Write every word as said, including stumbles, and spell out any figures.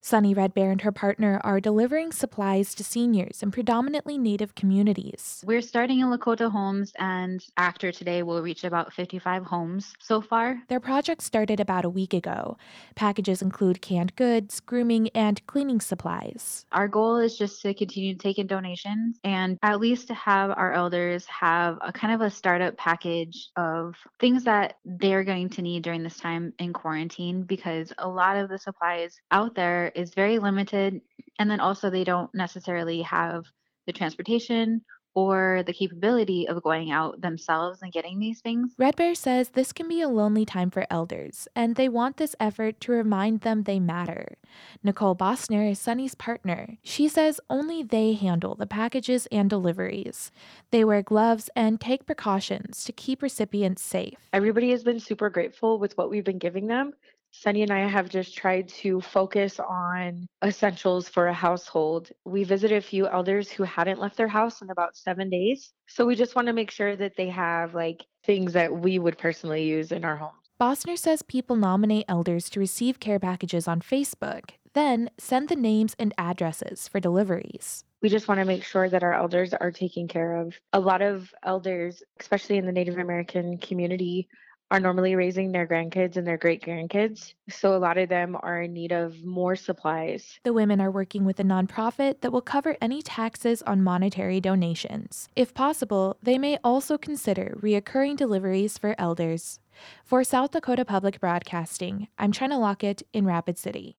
Sunny Red Bear and her partner are delivering supplies to seniors in predominantly Native communities. We're starting in Lakota homes, and after today, we'll reach about fifty-five homes so far. Their project started about a week ago. Packages include canned goods, grooming, and cleaning supplies. Our goal is just to continue taking donations and at least to have our elders have a kind of a startup package of things that they're going to need during this time in quarantine, because a lot of the supplies out there is very limited. And then also, they don't necessarily have the transportation or the capability of going out themselves and getting these things. Red Bear says this can be a lonely time for elders, and they want this effort to remind them they matter. Nicole Bosner is Sunny's partner. She says only they handle the packages and deliveries. They wear gloves and take precautions to keep recipients safe. Everybody has been super grateful with what we've been giving them. Sunny and I have just tried to focus on essentials for a household. We visited a few elders who hadn't left their house in about seven days. So we just want to make sure that they have like things that we would personally use in our homes. Bosner says people nominate elders to receive care packages on Facebook, then send the names and addresses for deliveries. We just want to make sure that our elders are taken care of. A lot of elders, especially in the Native American community, are normally raising their grandkids and their great grandkids. So a lot of them are in need of more supplies. The women are working with a nonprofit that will cover any taxes on monetary donations. If possible, they may also consider reoccurring deliveries for elders. For South Dakota Public Broadcasting, I'm China Lockett in Rapid City.